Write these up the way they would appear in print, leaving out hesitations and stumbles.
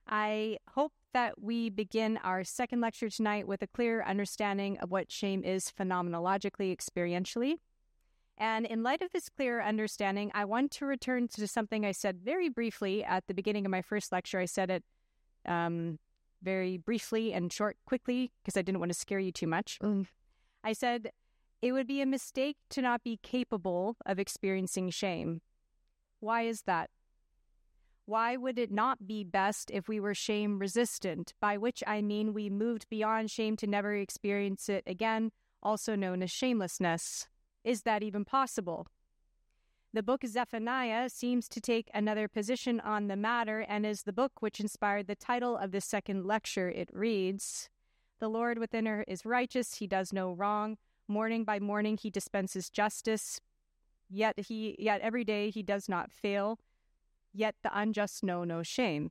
I hope that we begin our second lecture tonight with a clear understanding of what shame is phenomenologically, experientially. And in light of this clear understanding, I want to return to something I said very briefly at the beginning of my first lecture. I said it very briefly and quickly, because I didn't want to scare you too much. I said it would be a mistake to not be capable of experiencing shame. Why is that? Why would it not be best if we were shame resistant, by which I mean we moved beyond shame to never experience it again, also known as shamelessness? Is that even possible? The book Zephaniah seems to take another position on the matter and is the book which inspired the title of this second lecture. It reads, "The Lord within her is righteous, he does no wrong. Morning by morning he dispenses justice, yet every day he does not fail. Yet the unjust know no shame."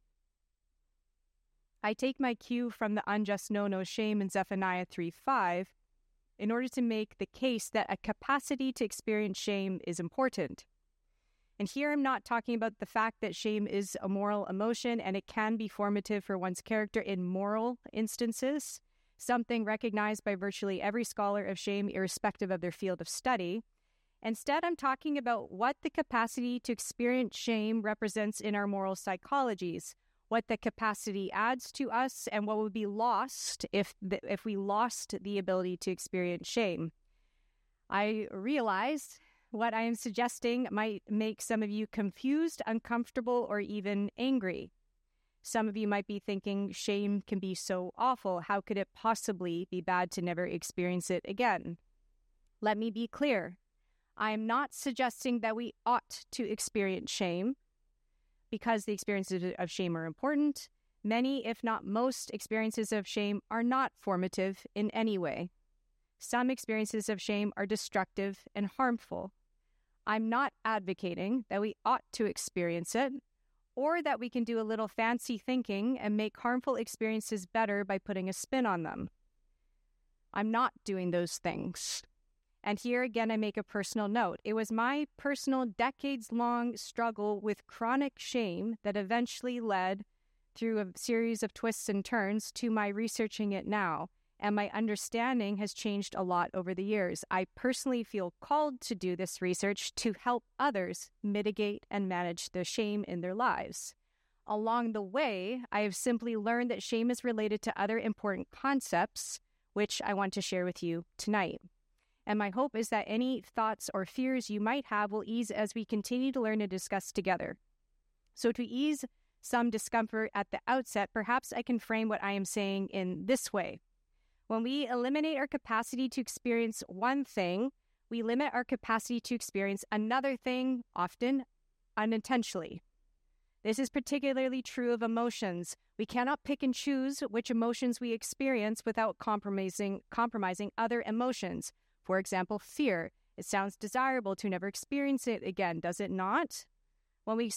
I take my cue from the unjust know no shame in Zephaniah 3:5 in order to make the case that a capacity to experience shame is important. And here I'm not talking about the fact that shame is a moral emotion and it can be formative for one's character in moral instances, something recognized by virtually every scholar of shame irrespective of their field of study. Instead, I'm talking about what the capacity to experience shame represents in our moral psychologies, what the capacity adds to us, and what would be lost if we lost the ability to experience shame. I realize what I am suggesting might make some of you confused, uncomfortable, or even angry. Some of you might be thinking, shame can be so awful. How could it possibly be bad to never experience it again? Let me be clear. I am not suggesting that we ought to experience shame because the experiences of shame are important. Many, if not most, experiences of shame are not formative in any way. Some experiences of shame are destructive and harmful. I'm not advocating that we ought to experience it or that we can do a little fancy thinking and make harmful experiences better by putting a spin on them. I'm not doing those things. And here again, I make a personal note. It was my personal decades-long struggle with chronic shame that eventually led, through a series of twists and turns, to my researching it now. And my understanding has changed a lot over the years. I personally feel called to do this research to help others mitigate and manage the shame in their lives. Along the way, I have simply learned that shame is related to other important concepts, which I want to share with you tonight. And my hope is that any thoughts or fears you might have will ease as we continue to learn and discuss together. So to ease some discomfort at the outset, perhaps I can frame what I am saying in this way. When we eliminate our capacity to experience one thing, we limit our capacity to experience another thing, often unintentionally. This is particularly true of emotions. We cannot pick and choose which emotions we experience without compromising other emotions. For example, fear. It sounds desirable to never experience it again, does it not? When we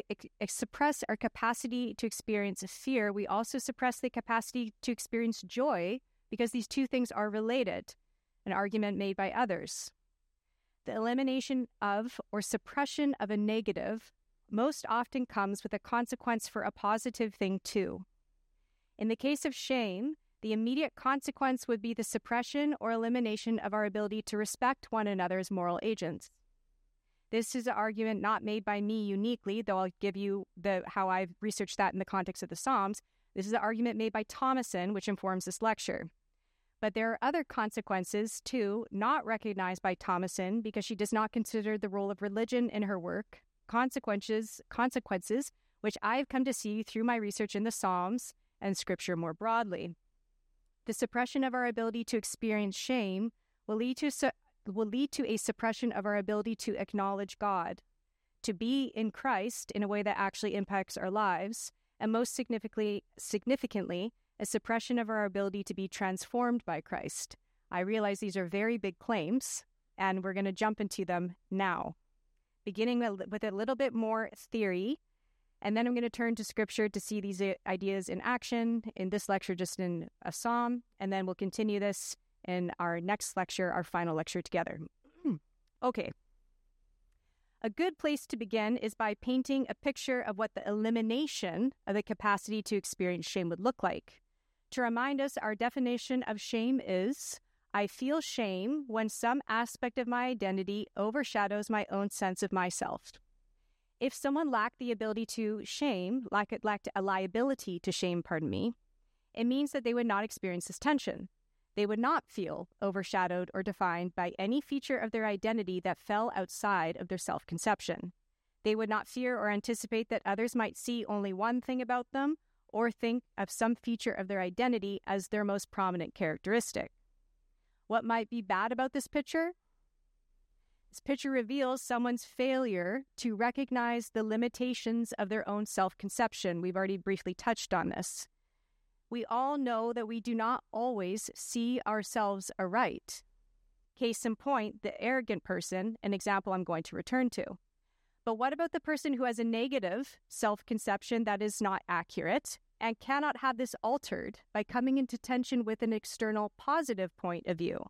suppress our capacity to experience fear, we also suppress the capacity to experience joy because these two things are related, an argument made by others. The elimination of or suppression of a negative most often comes with a consequence for a positive thing too. In the case of shame, the immediate consequence would be the suppression or elimination of our ability to respect one another as moral agents. This is an argument not made by me uniquely, though I'll give you how I've researched that in the context of the Psalms. This is an argument made by Thomason, which informs this lecture. But there are other consequences, too, not recognized by Thomason because she does not consider the role of religion in her work, consequences which I've come to see through my research in the Psalms and Scripture more broadly. The suppression of our ability to experience shame will lead to a suppression of our ability to acknowledge God, to be in Christ in a way that actually impacts our lives, and most significantly, a suppression of our ability to be transformed by Christ. I realize these are very big claims, and we're going to jump into them now, beginning with a little bit more theory, and then I'm going to turn to Scripture to see these ideas in action, in this lecture just in a psalm, and then we'll continue this in our next lecture, our final lecture together. Okay. A good place to begin is by painting a picture of what the elimination of the capacity to experience shame would look like. To remind us, our definition of shame is, I feel shame when some aspect of my identity overshadows my own sense of myself. If someone lacked the ability to shame, lacked a liability to shame, it means that they would not experience this tension. They would not feel overshadowed or defined by any feature of their identity that fell outside of their self-conception. They would not fear or anticipate that others might see only one thing about them or think of some feature of their identity as their most prominent characteristic. What might be bad about this picture? This picture reveals someone's failure to recognize the limitations of their own self-conception. We've already briefly touched on this. We all know that we do not always see ourselves aright. Case in point, the arrogant person, an example I'm going to return to. But what about the person who has a negative self-conception that is not accurate and cannot have this altered by coming into tension with an external positive point of view?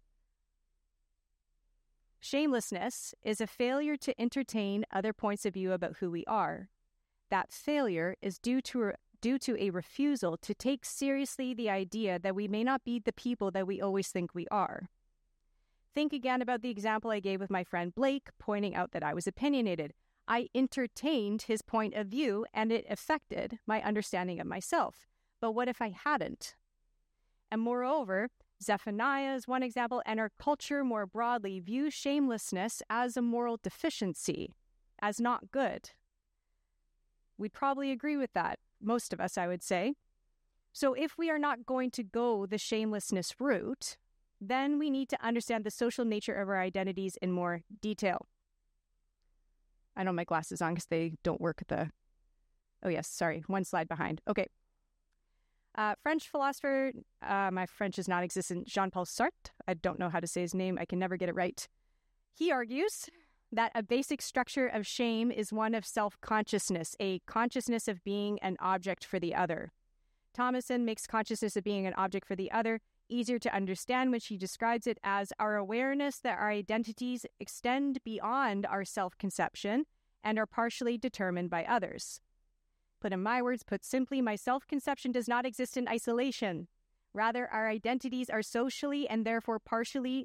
Shamelessness is a failure to entertain other points of view about who we are. That failure is due to a refusal to take seriously the idea that we may not be the people that we always think we are. Think again about the example I gave with my friend Blake, pointing out that I was opinionated. I entertained his point of view, and it affected my understanding of myself. But what if I hadn't? And moreover, Zephaniah is one example, and our culture more broadly views shamelessness as a moral deficiency, as not good. We'd probably agree with that, most of us, I would say. So if we are not going to go the shamelessness route, then we need to understand the social nature of our identities in more detail. I don't have my glasses on because they don't work at the... Oh yes, sorry, one slide behind. Okay. French philosopher, my French is not existent, Jean-Paul Sartre, I don't know how to say his name, I can never get it right. He argues that a basic structure of shame is one of self-consciousness, a consciousness of being an object for the other. Thomason makes consciousness of being an object for the other easier to understand when she describes it as our awareness that our identities extend beyond our self-conception and are partially determined by others. Put in my words, put simply, my self-conception does not exist in isolation. Rather, our identities are socially and therefore partially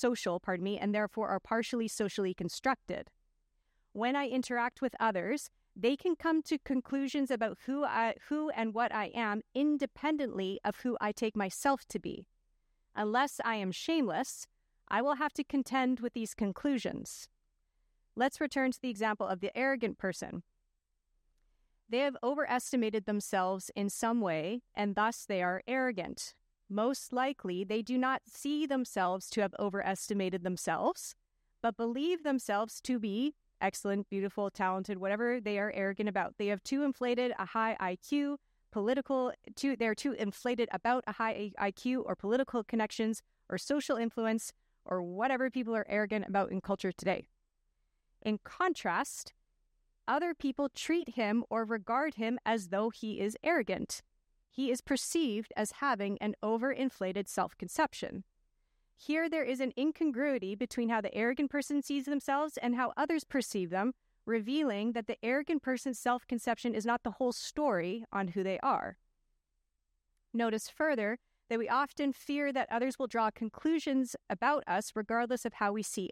socially constructed. When I interact with others, they can come to conclusions about who and what I am independently of who I take myself to be. Unless I am shameless, I will have to contend with these conclusions. Let's return to the example of the arrogant person. They have overestimated themselves in some way, and thus they are arrogant. Most likely, they do not see themselves to have overestimated themselves, but believe themselves to be excellent, beautiful, talented, whatever they are arrogant about. They have too inflated a high IQ, they're too inflated about a high IQ or political connections or social influence or whatever people are arrogant about in culture today. In contrast, other people treat him or regard him as though he is arrogant. He is perceived as having an overinflated self-conception. Here there is an incongruity between how the arrogant person sees themselves and how others perceive them, revealing that the arrogant person's self-conception is not the whole story on who they are. Notice further that we often fear that others will draw conclusions about us regardless of how we see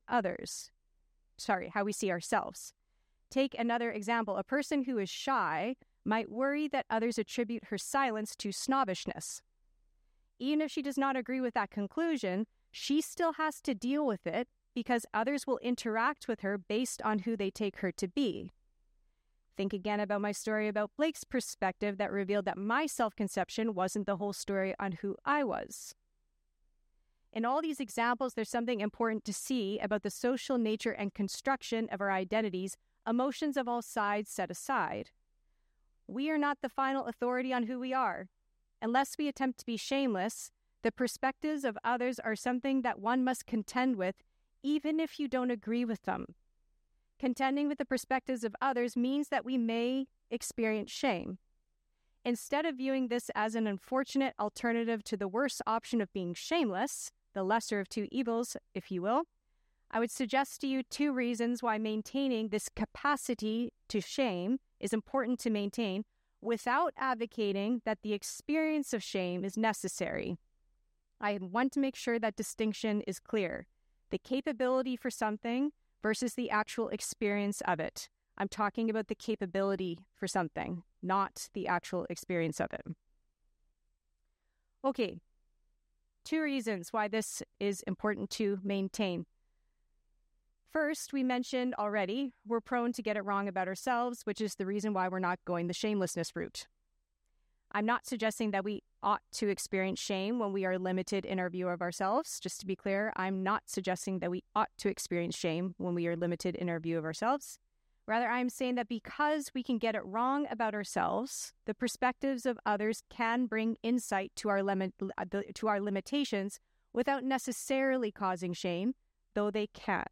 ourselves. Take another example. A person who is shy might worry that others attribute her silence to snobbishness. Even if she does not agree with that conclusion, she still has to deal with it because others will interact with her based on who they take her to be. Think again about my story about Blake's perspective that revealed that my self-conception wasn't the whole story on who I was. In all these examples, there's something important to see about the social nature and construction of our identities, emotions of all sides set aside. We are not the final authority on who we are. Unless we attempt to be shameless, the perspectives of others are something that one must contend with, even if you don't agree with them. Contending with the perspectives of others means that we may experience shame. Instead of viewing this as an unfortunate alternative to the worst option of being shameless, the lesser of two evils, if you will, I would suggest to you 2 reasons why maintaining this capacity to shame is important to maintain without advocating that the experience of shame is necessary. I want to make sure that distinction is clear. The capability for something versus the actual experience of it. I'm talking about the capability for something, not the actual experience of it. Okay, 2 reasons why this is important to maintain. First, we mentioned already, we're prone to get it wrong about ourselves, which is the reason why we're not going the shamelessness route. I'm not suggesting that we ought to experience shame when we are limited in our view of ourselves. Just to be clear, I'm not suggesting that we ought to experience shame when we are limited in our view of ourselves. Rather, I'm saying that because we can get it wrong about ourselves, the perspectives of others can bring insight to our limitations without necessarily causing shame, though they can.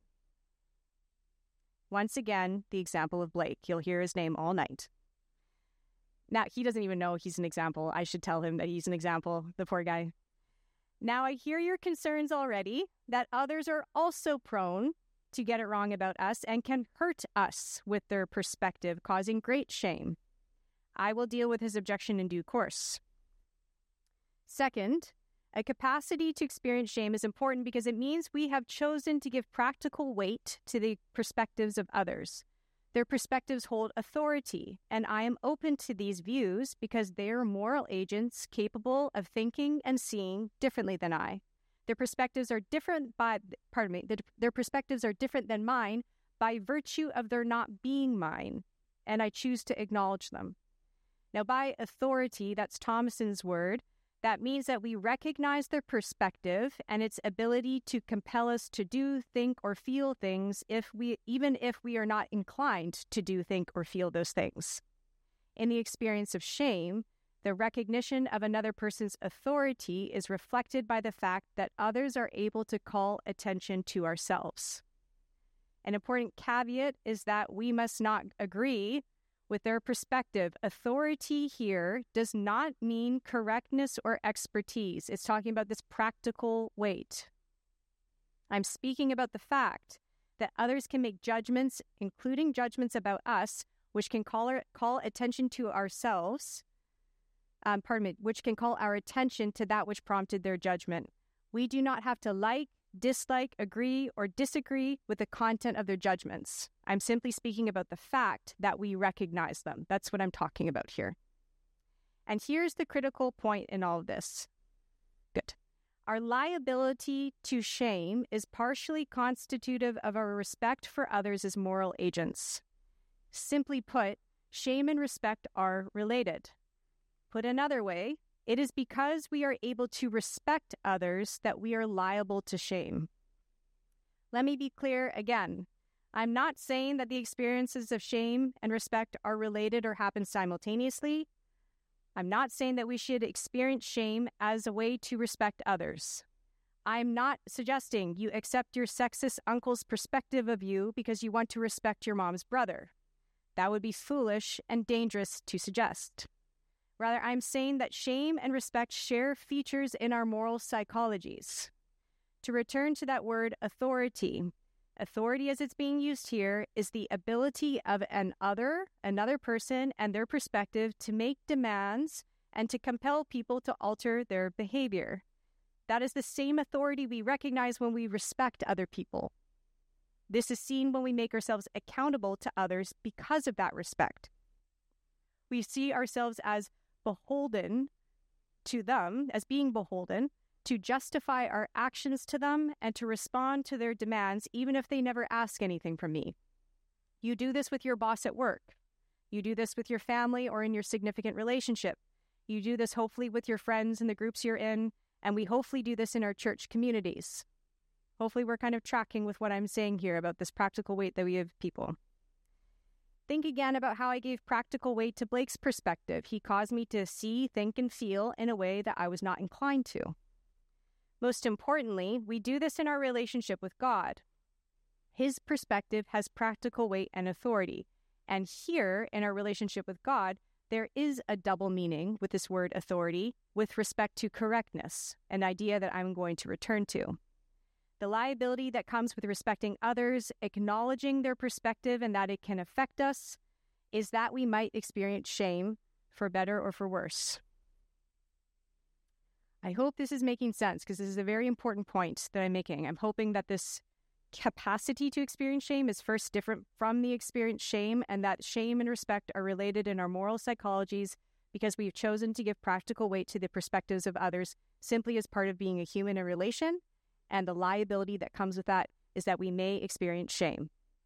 Once again, the example of Blake. You'll hear his name all night. Now, he doesn't even know he's an example. I should tell him that he's an example, the poor guy. Now, I hear your concerns already that others are also prone to get it wrong about us and can hurt us with their perspective, causing great shame. I will deal with his objection in due course. Second, a capacity to experience shame is important because it means we have chosen to give practical weight to the perspectives of others. Their perspectives hold authority, and I am open to these views because they are moral agents capable of thinking and seeing differently than I. Their perspectives are different their perspectives are different than mine by virtue of their not being mine, and I choose to acknowledge them. Now, by authority, that's Thomason's word, that means that we recognize their perspective and its ability to compel us to do, think, or feel things even if we are not inclined to do, think, or feel those things. In the experience of shame, the recognition of another person's authority is reflected by the fact that others are able to call attention to ourselves. An important caveat is that we must not agree with their perspective. Authority here does not mean correctness or expertise. It's talking about this practical weight. I'm speaking about the fact that others can make judgments, including judgments about us, which can call attention to ourselves, which can call our attention to that which prompted their judgment. We do not have to like, dislike, agree, or disagree with the content of their judgments. I'm simply speaking about the fact that we recognize them. That's what I'm talking about here. And here's the critical point in all of this. Good. Our liability to shame is partially constitutive of our respect for others as moral agents. Simply put, shame and respect are related. Put another way, it is because we are able to respect others that we are liable to shame. Let me be clear again. I'm not saying that the experiences of shame and respect are related or happen simultaneously. I'm not saying that we should experience shame as a way to respect others. I'm not suggesting you accept your sexist uncle's perspective of you because you want to respect your mom's brother. That would be foolish and dangerous to suggest. Rather, I'm saying that shame and respect share features in our moral psychologies. To return to that word authority as it's being used here is the ability of another person and their perspective to make demands and to compel people to alter their behavior. That is the same authority we recognize when we respect other people. This is seen when we make ourselves accountable to others because of that respect. We see ourselves as beholden to them, as being beholden, to justify our actions to them and to respond to their demands even if they never ask anything from me. You do this with your boss at work. You do this with your family or in your significant relationship. You do this hopefully with your friends in the groups you're in, and we hopefully do this in our church communities. Hopefully we're kind of tracking with what I'm saying here about this practical weight that we give people. Think again about how I gave practical weight to Blake's perspective. He caused me to see, think, and feel in a way that I was not inclined to. Most importantly, we do this in our relationship with God. His perspective has practical weight and authority. And here, in our relationship with God, there is a double meaning with this word authority with respect to correctness, an idea that I'm going to return to. The liability that comes with respecting others, acknowledging their perspective and that it can affect us, is that we might experience shame for better or for worse. I hope this is making sense because this is a very important point that I'm making. I'm hoping that this capacity to experience shame is first different from the experienced shame, and that shame and respect are related in our moral psychologies because we've chosen to give practical weight to the perspectives of others simply as part of being a human in relation, and the liability that comes with that is that we may experience shame.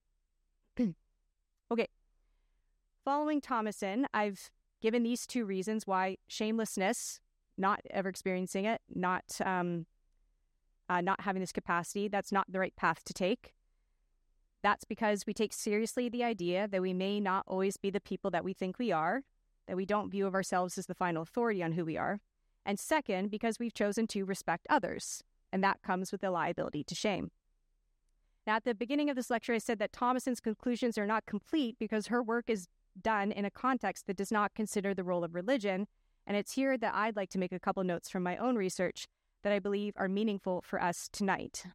Okay. Following Thomason, I've given these two reasons why shamelessness, not ever experiencing it, not having this capacity, that's not the right path to take. That's because we take seriously the idea that we may not always be the people that we think we are, that we don't view of ourselves as the final authority on who we are. And second, because we've chosen to respect others, and that comes with the liability to shame. Now, at the beginning of this lecture, I said that Thomason's conclusions are not complete because her work is done in a context that does not consider the role of religion, and it's here that I'd like to make a couple notes from my own research that I believe are meaningful for us tonight.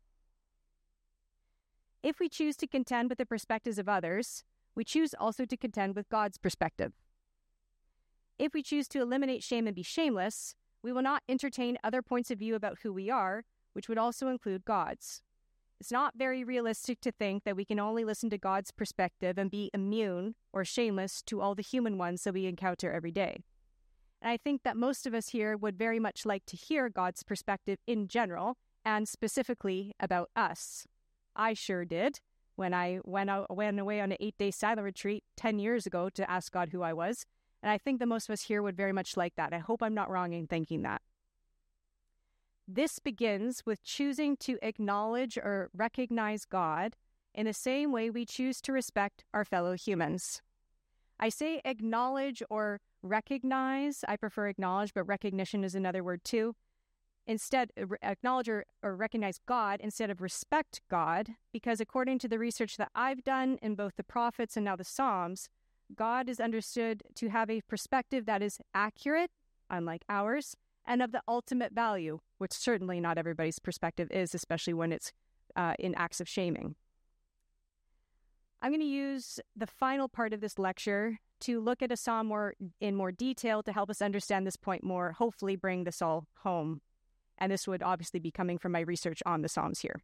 If we choose to contend with the perspectives of others, we choose also to contend with God's perspective. If we choose to eliminate shame and be shameless, we will not entertain other points of view about who we are, which would also include God's. It's not very realistic to think that we can only listen to God's perspective and be immune or shameless to all the human ones that we encounter every day. And I think that most of us here would very much like to hear God's perspective in general and specifically about us. I sure did when I went away on an 8-day silent retreat 10 years ago to ask God who I was. And I think that most of us here would very much like that. I hope I'm not wrong in thinking that. This begins with choosing to acknowledge or recognize God in the same way we choose to respect our fellow humans. I say acknowledge or recognize. I prefer acknowledge, but recognition is another word too. Instead, acknowledge or recognize God instead of respect God, because according to the research that I've done in both the prophets and now the Psalms, God is understood to have a perspective that is accurate, unlike ours, and of the ultimate value, which certainly not everybody's perspective is, especially when it's in acts of shaming. I'm going to use the final part of this lecture to look at a psalm in more detail to help us understand this point more, hopefully bring this all home. And this would obviously be coming from my research on the Psalms here.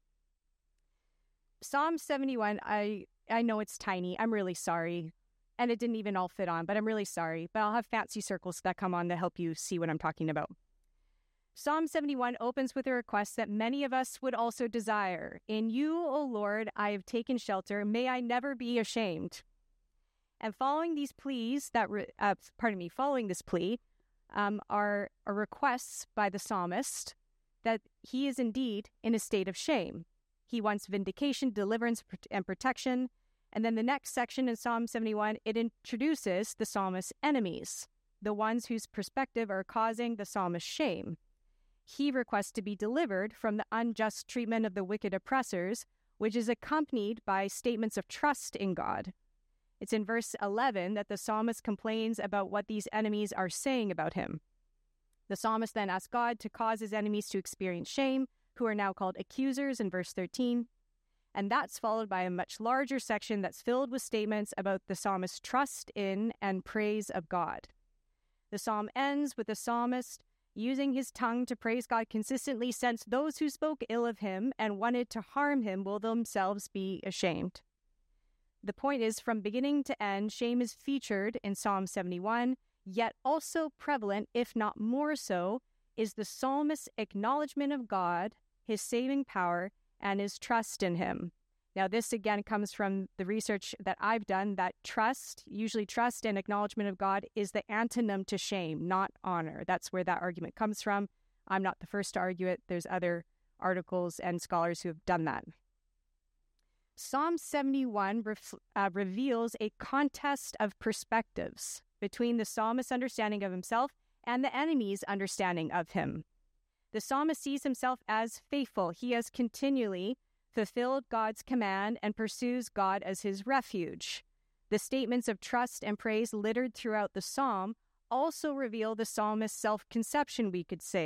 Psalm 71, I know it's tiny. I'm really sorry. And it didn't even all fit on, but I'm really sorry. But I'll have fancy circles that come on to help you see what I'm talking about. Psalm 71 opens with a request that many of us would also desire. In you, O Lord, I have taken shelter. May I never be ashamed. And following this plea are requests by the psalmist that he is indeed in a state of shame. He wants vindication, deliverance, and protection. And then the next section in Psalm 71, it introduces the psalmist's enemies, the ones whose perspective are causing the psalmist shame. He requests to be delivered from the unjust treatment of the wicked oppressors, which is accompanied by statements of trust in God. It's in verse 11 that the psalmist complains about what these enemies are saying about him. The psalmist then asks God to cause his enemies to experience shame, who are now called accusers in verse 13. And that's followed by a much larger section that's filled with statements about the psalmist's trust in and praise of God. The psalm ends with the psalmist using his tongue to praise God consistently, since those who spoke ill of him and wanted to harm him will themselves be ashamed. The point is, from beginning to end, shame is featured in Psalm 71, yet also prevalent, if not more so, is the psalmist's acknowledgement of God, his saving power, and his trust in him. Now, this again comes from the research that I've done, that usually trust and acknowledgement of God is the antonym to shame, not honor. That's where that argument comes from. I'm not the first to argue it. There's other articles and scholars who have done that. Psalm 71 reveals a contest of perspectives between the psalmist's understanding of himself and the enemy's understanding of him. The psalmist sees himself as faithful. He has continually fulfilled God's command and pursues God as his refuge. The statements of trust and praise littered throughout the psalm also reveal the psalmist's self-conception, we could say,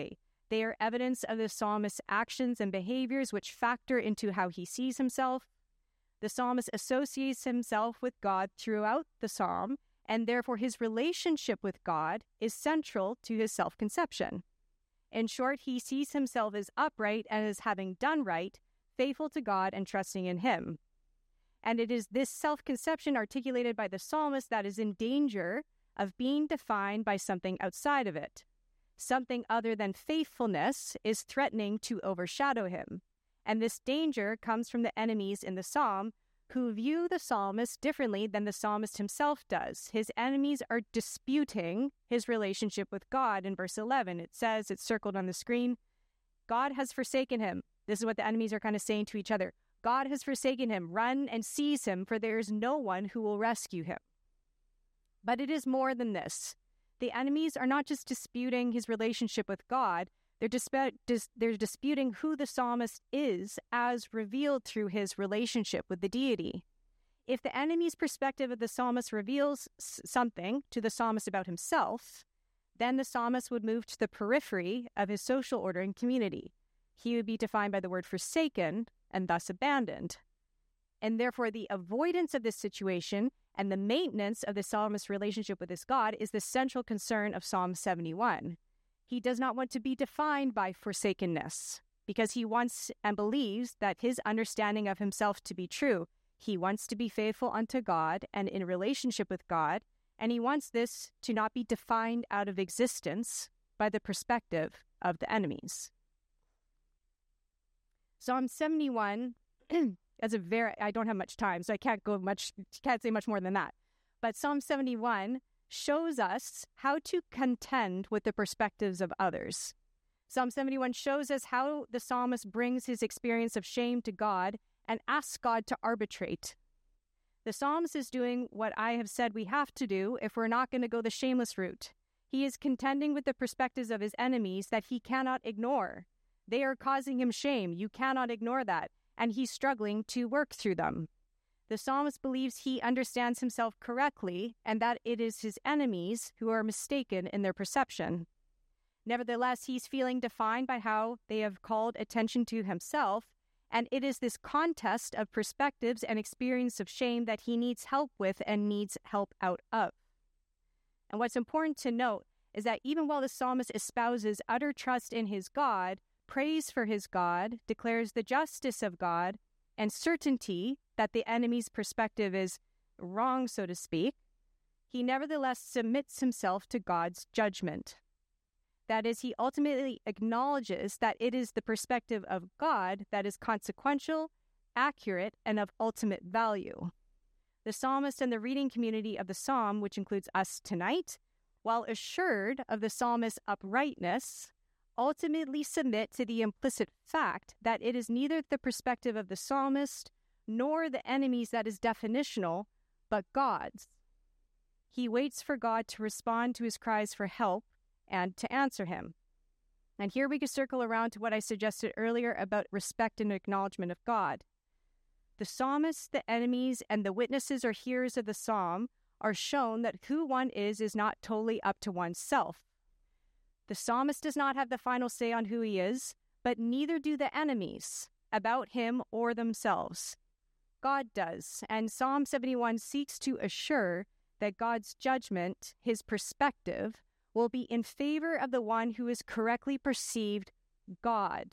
They are evidence of the psalmist's actions and behaviors which factor into how he sees himself. The psalmist associates himself with God throughout the psalm, and therefore his relationship with God is central to his self-conception. In short, he sees himself as upright and as having done right, faithful to God and trusting in him. And it is this self-conception articulated by the psalmist that is in danger of being defined by something outside of it. Something other than faithfulness is threatening to overshadow him. And this danger comes from the enemies in the psalm, who view the psalmist differently than the psalmist himself does. His enemies are disputing his relationship with God. In verse 11, it says, it's circled on the screen, God has forsaken him. This is what the enemies are kind of saying to each other. God has forsaken him. Run and seize him, for there is no one who will rescue him. But it is more than this. The enemies are not just disputing his relationship with God, they're disputing who the psalmist is as revealed through his relationship with the deity. If the enemy's perspective of the psalmist reveals something to the psalmist about himself, then the psalmist would move to the periphery of his social order and community. He would be defined by the word forsaken and thus abandoned. And therefore, the avoidance of this situation and the maintenance of the psalmist's relationship with his God is the central concern of Psalm 71. He does not want to be defined by forsakenness because he wants and believes that his understanding of himself to be true. He wants to be faithful unto God and in relationship with God, and he wants this to not be defined out of existence by the perspective of the enemies. Psalm 71 I don't have much time, so I can't say much more than that. But Psalm 71 shows us how to contend with the perspectives of others. Psalm 71 shows us how the psalmist brings his experience of shame to God and asks God to arbitrate. The psalmist is doing what I have said we have to do if we're not going to go the shameless route. He is contending with the perspectives of his enemies that he cannot ignore. They are causing him shame. You cannot ignore that. And he's struggling to work through them. The psalmist believes he understands himself correctly and that it is his enemies who are mistaken in their perception. Nevertheless, he's feeling defined by how they have called attention to himself, and it is this contest of perspectives and experience of shame that he needs help with and needs help out of. And what's important to note is that even while the psalmist espouses utter trust in his God, praise for his God, declares the justice of God, and certainty that the enemy's perspective is wrong, so to speak, he nevertheless submits himself to God's judgment. That is, he ultimately acknowledges that it is the perspective of God that is consequential, accurate, and of ultimate value. The psalmist and the reading community of the psalm, which includes us tonight, while assured of the psalmist's uprightness, ultimately submit to the implicit fact that it is neither the perspective of the psalmist nor the enemies that is definitional, but God's. He waits for God to respond to his cries for help and to answer him. And here we can circle around to what I suggested earlier about respect and acknowledgement of God. The psalmist, the enemies, and the witnesses or hearers of the psalm are shown that who one is not totally up to oneself. The psalmist does not have the final say on who he is, but neither do the enemies about him or themselves. God does, and Psalm 71 seeks to assure that God's judgment, his perspective, will be in favor of the one who is correctly perceived God.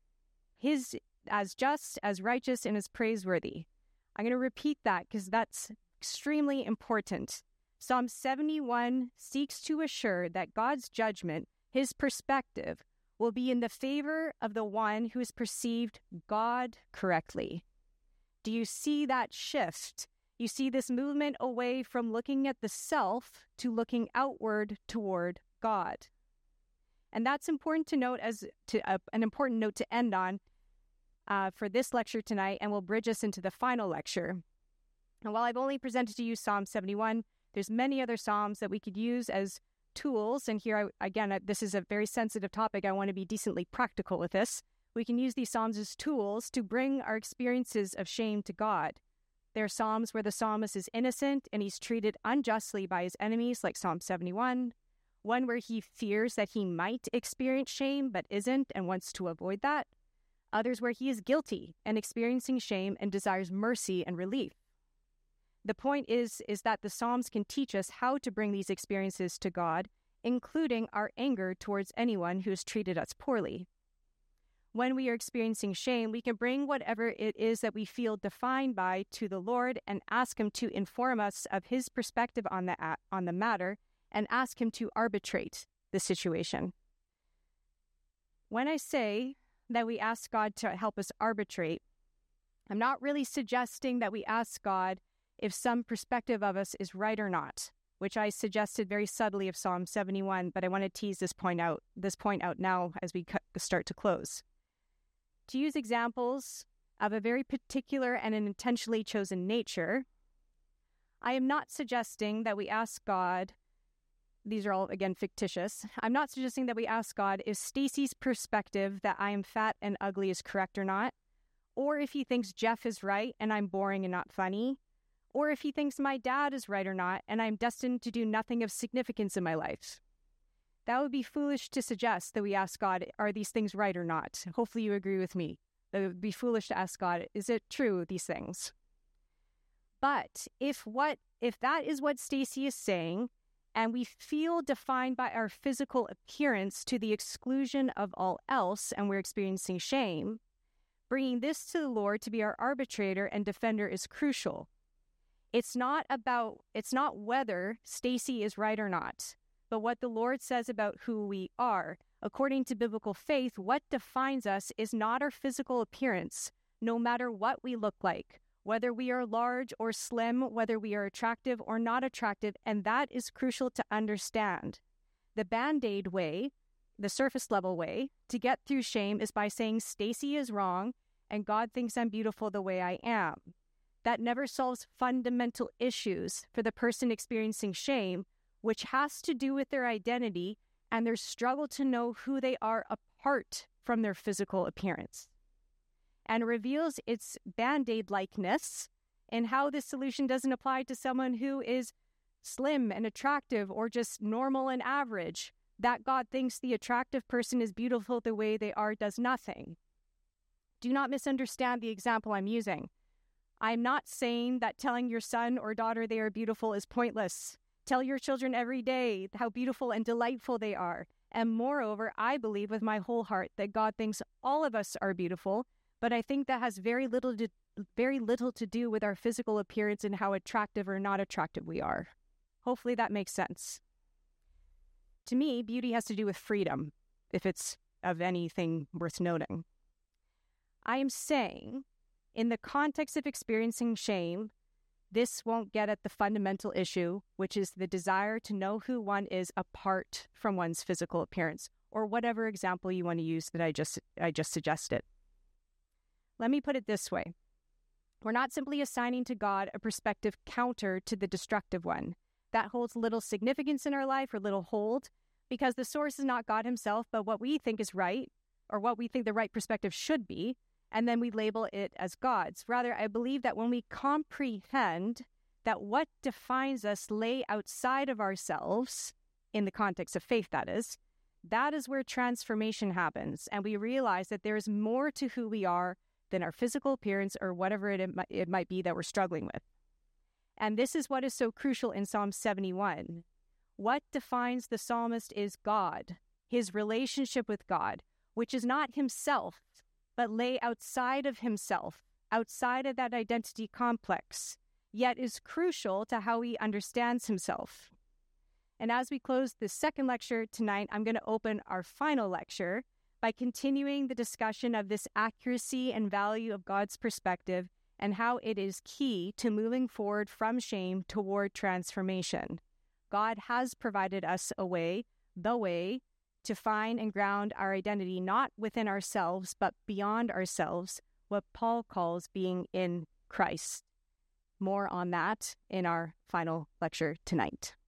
His as just, as righteous, and as praiseworthy. I'm going to repeat that because that's extremely important. Psalm 71 seeks to assure that God's judgment, his perspective, will be in the favor of the one who is perceived God correctly. Do you see that shift? You see this movement away from looking at the self to looking outward toward God. And that's important to note as an important note to end on for this lecture tonight, and will bridge us into the final lecture. And while I've only presented to you Psalm 71, there's many other psalms that we could use as tools. And here, this is a very sensitive topic. I want to be decently practical with this. We can use these psalms as tools to bring our experiences of shame to God. There are psalms where the psalmist is innocent and he's treated unjustly by his enemies, like Psalm 71, one where he fears that he might experience shame but isn't and wants to avoid that. Others where he is guilty and experiencing shame and desires mercy and relief. The point is that the Psalms can teach us how to bring these experiences to God, including our anger towards anyone who has treated us poorly. When we are experiencing shame, we can bring whatever it is that we feel defined by to the Lord and ask Him to inform us of His perspective on the matter and ask Him to arbitrate the situation. When I say that we ask God to help us arbitrate, I'm not really suggesting that we ask God if some perspective of us is right or not, which I suggested very subtly of Psalm 71, but I want to tease this point out now as we start to close. To use examples of a very particular and an intentionally chosen nature, I am not suggesting that we ask God, these are all, again, fictitious. I'm not suggesting that we ask God if Stacy's perspective that I am fat and ugly is correct or not, or if he thinks Jeff is right and I'm boring and not funny, or if he thinks my dad is right or not and I'm destined to do nothing of significance in my life. That would be foolish to suggest that we ask God, are these things right or not? Hopefully you agree with me. That it would be foolish to ask God, is it true, these things? But if that is what Stacy is saying, and we feel defined by our physical appearance to the exclusion of all else, and we're experiencing shame, bringing this to the Lord to be our arbitrator and defender is crucial. It's not whether Stacy is right or not, but what the Lord says about who we are. According to biblical faith, what defines us is not our physical appearance, no matter what we look like, whether we are large or slim, whether we are attractive or not attractive, and that is crucial to understand. The Band-Aid way, the surface level way, to get through shame is by saying Stacy is wrong and God thinks I'm beautiful the way I am. That never solves fundamental issues for the person experiencing shame, which has to do with their identity and their struggle to know who they are apart from their physical appearance, and reveals its Band-Aid likeness in how this solution doesn't apply to someone who is slim and attractive or just normal and average. That God thinks the attractive person is beautiful the way they are does nothing. Do not misunderstand the example I'm using. I'm not saying that telling your son or daughter they are beautiful is pointless. Tell your children every day how beautiful and delightful they are. And moreover, I believe with my whole heart that God thinks all of us are beautiful, but I think that has very little to do with our physical appearance and how attractive or not attractive we are. Hopefully that makes sense. To me, beauty has to do with freedom, if it's of anything worth noting. I am saying, in the context of experiencing shame, this won't get at the fundamental issue, which is the desire to know who one is apart from one's physical appearance, or whatever example you want to use that I just suggested. Let me put it this way. We're not simply assigning to God a perspective counter to the destructive one. That holds little significance in our life or little hold, because the source is not God himself, but what we think is right, or what we think the right perspective should be, and then we label it as God's. Rather, I believe that when we comprehend that what defines us lay outside of ourselves, in the context of faith that is where transformation happens, and we realize that there is more to who we are than our physical appearance or whatever it might be that we're struggling with. And this is what is so crucial in Psalm 71. What defines the psalmist is God, his relationship with God, which is not himself, but lay outside of himself, outside of that identity complex, yet is crucial to how he understands himself. And as we close the second lecture tonight, I'm going to open our final lecture by continuing the discussion of this accuracy and value of God's perspective and how it is key to moving forward from shame toward transformation. God has provided us the way, to find and ground our identity not within ourselves, but beyond ourselves, what Paul calls being in Christ. More on that in our final lecture tonight.